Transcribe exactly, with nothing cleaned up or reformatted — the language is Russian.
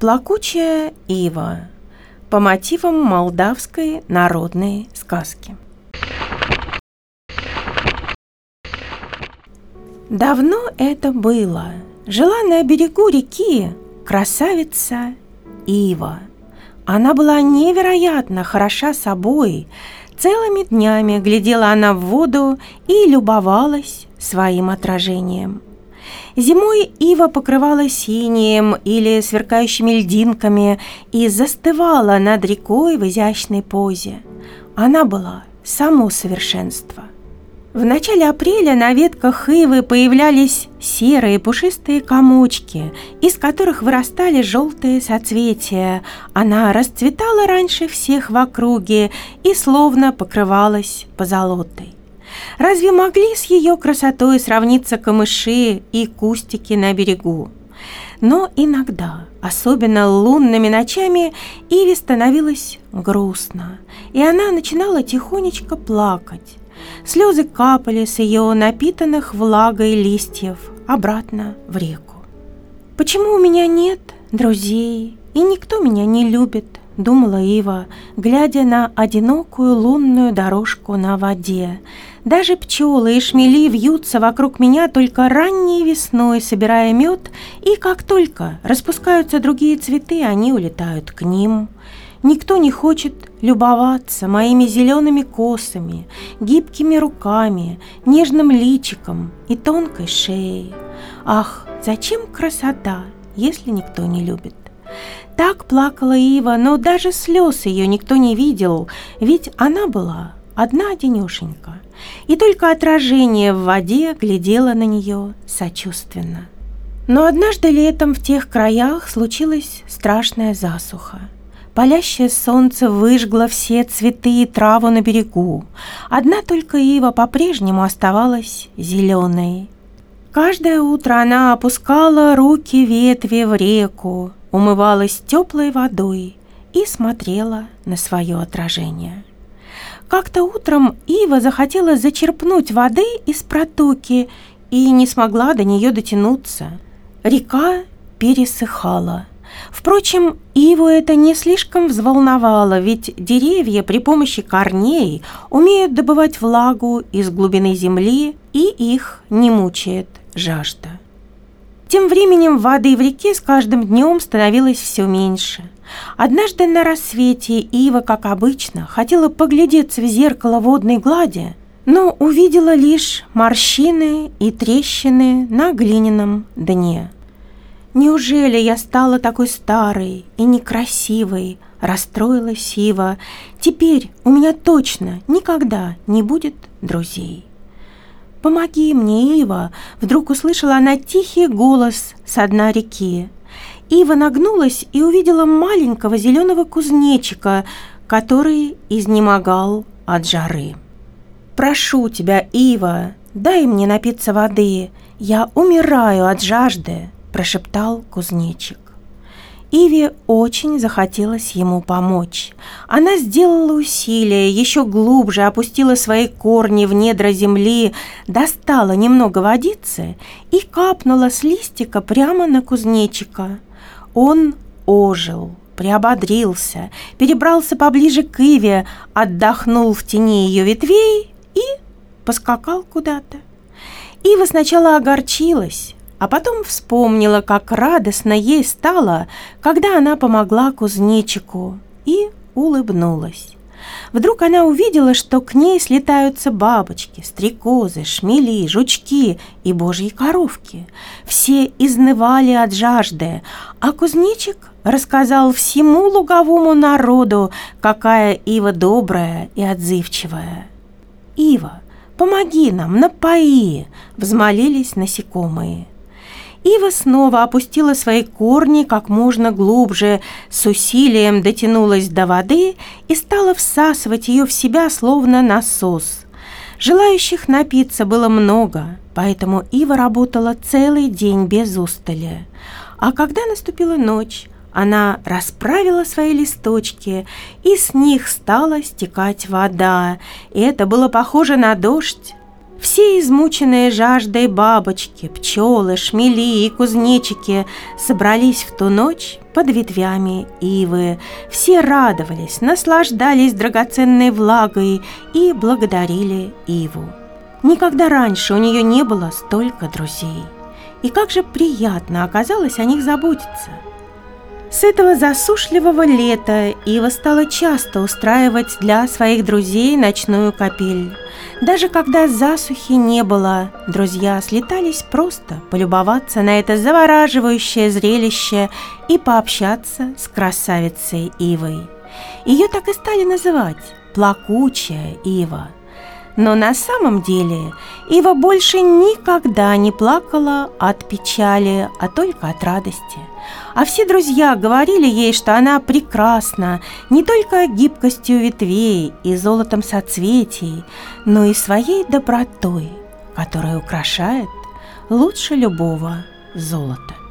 Плакучая ива по мотивам молдавской народной сказки. Давно это было. Жила на берегу реки красавица ива. Она была невероятно хороша собой. Целыми днями глядела она в воду и любовалась своим отражением. Зимой ива покрывалась инеем или сверкающими льдинками и застывала над рекой в изящной позе. Она была само совершенство. В начале апреля на ветках ивы появлялись серые пушистые комочки, из которых вырастали желтые соцветия. Она расцветала раньше всех в округе и словно покрывалась позолотой. Разве могли с ее красотой сравниться камыши и кустики на берегу? Но иногда, особенно лунными ночами, иве становилось грустно, и она начинала тихонечко плакать. Слезы капали с ее напитанных влагой листьев обратно в реку. «Почему у меня нет друзей, и никто меня не любит?» — думала ива, глядя на одинокую лунную дорожку на воде. «Даже пчелы и шмели вьются вокруг меня только ранней весной, собирая мед, и как только распускаются другие цветы, они улетают к ним. Никто не хочет любоваться моими зелеными косами, гибкими руками, нежным личиком и тонкой шеей. Ах, зачем красота, если никто не любит?» Так плакала ива, но даже слез ее никто не видел, ведь она была одна-одинешенька, и только отражение в воде глядело на нее сочувственно. Но однажды летом в тех краях случилась страшная засуха. Палящее солнце выжгло все цветы и траву на берегу. Одна только ива по-прежнему оставалась зеленой. Каждое утро она опускала руки ветви в реку, умывалась теплой водой и смотрела на свое отражение. Как-то утром ива захотела зачерпнуть воды из протоки и не смогла до нее дотянуться. Река пересыхала. Впрочем, иву это не слишком взволновало, ведь деревья при помощи корней умеют добывать влагу из глубины земли, и их не мучает жажда. Тем временем воды в реке с каждым днем становилось все меньше. Однажды на рассвете ива, как обычно, хотела поглядеться в зеркало водной глади, но увидела лишь морщины и трещины на глиняном дне. «Неужели я стала такой старой и некрасивой?» – расстроилась ива. «Теперь у меня точно никогда не будет друзей». «Помоги мне, ива!» – вдруг услышала она тихий голос со дна реки. Ива нагнулась и увидела маленького зеленого кузнечика, который изнемогал от жары. «Прошу тебя, ива, дай мне напиться воды, я умираю от жажды», – прошептал кузнечик. Иве очень захотелось ему помочь. Она сделала усилие, еще глубже опустила свои корни в недра земли, достала немного водицы и капнула с листика прямо на кузнечика. Он ожил, приободрился, перебрался поближе к иве, отдохнул в тени ее ветвей и поскакал куда-то. Ива сначала огорчилась, а потом вспомнила, как радостно ей стало, когда она помогла кузнечику, и улыбнулась. Вдруг она увидела, что к ней слетаются бабочки, стрекозы, шмели, жучки и божьи коровки. Все изнывали от жажды, а кузнечик рассказал всему луговому народу, какая ива добрая и отзывчивая. «Ива, помоги нам, напои!» – взмолились насекомые. Ива снова опустила свои корни как можно глубже, с усилием дотянулась до воды и стала всасывать ее в себя, словно насос. Желающих напиться было много, поэтому ива работала целый день без устали. А когда наступила ночь, она расправила свои листочки, и с них стала стекать вода, и это было похоже на дождь. Все измученные жаждой бабочки, пчелы, шмели и кузнечики собрались в ту ночь под ветвями ивы. Все радовались, наслаждались драгоценной влагой и благодарили иву. Никогда раньше у нее не было столько друзей. И как же приятно оказалось о них заботиться. С этого засушливого лета ива стала часто устраивать для своих друзей ночную капель. Даже когда засухи не было, друзья слетались просто полюбоваться на это завораживающее зрелище и пообщаться с красавицей ивой. Ее так и стали называть «плакучая ива». Но на самом деле ива больше никогда не плакала от печали, а только от радости. А все друзья говорили ей, что она прекрасна не только гибкостью ветвей и золотом соцветий, но и своей добротой, которая украшает лучше любого золота.